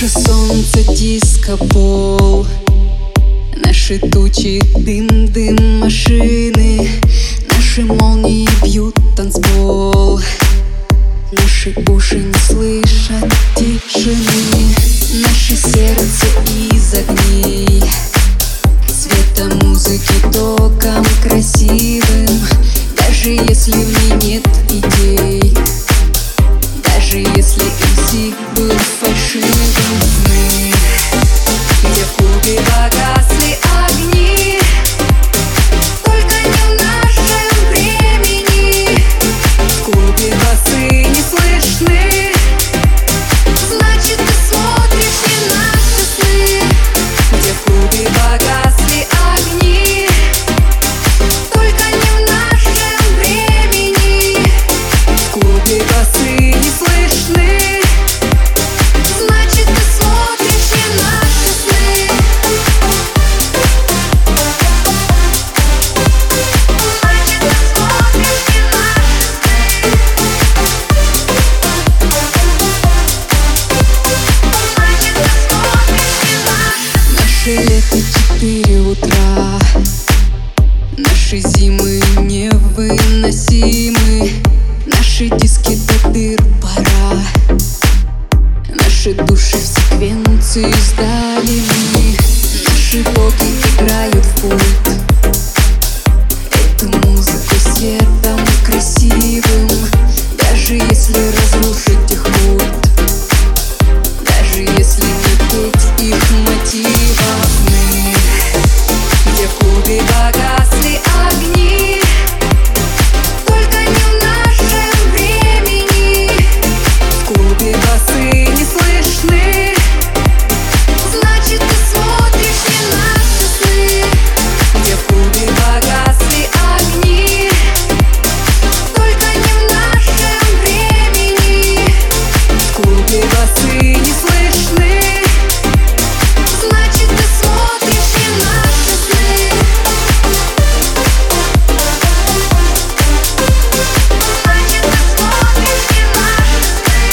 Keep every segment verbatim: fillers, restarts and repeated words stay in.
Наше солнце диско-пол, наши тучи дым, дым машины, наши молнии бьют танцпол, наши уши не слышат тишины, наше сердце из огней, света музыки током красивым, даже если в ней нет идей, даже если эм си был фальшивым. Мы, где в клубе погасли огни, только не в нашем времени. В клубе басы не слышны, значит ты смотришь не наши сны. Где в клубе погасли огни, только не в нашем времени. В клубе басы не слышны, значит ты смотришь не наши сны. Значит ты смотришь не наши сны. Наше лето четыре утра, наши зимы невыносимы, наши диски до дыр пора, наши души в секвенции сдали мы, наши боги играют в пульт, эту музыку светом красивым, даже если разрушить их культ, даже если не петь их мотивов. Мы, где в клубе погасли огни, только не в нашем времени. В клубе басы не слышны, значит ты смотришь не наши сны. Где в клубе погасли огни, только не в нашем времени. В клубе басы не слышны, значит ты смотришь не наши сны. Значит ты смотришь не наши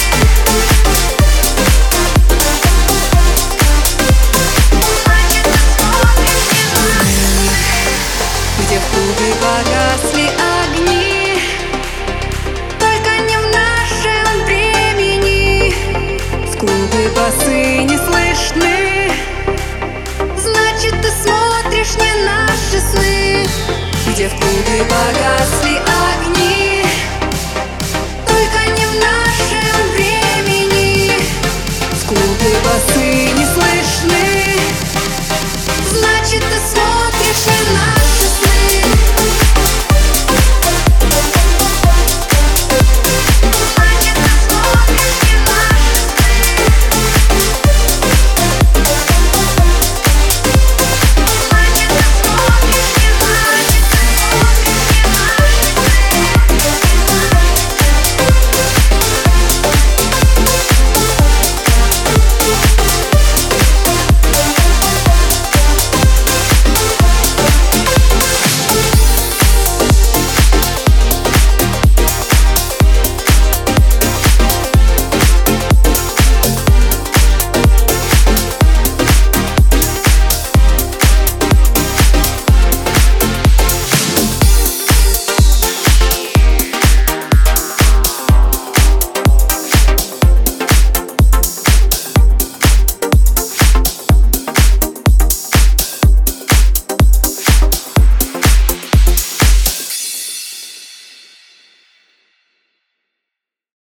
сны. Где в клубе погасли огни, только не в нашем времени. В клубе басы не слышны, значит ты смотришь не наши сны. Где в клубе погасли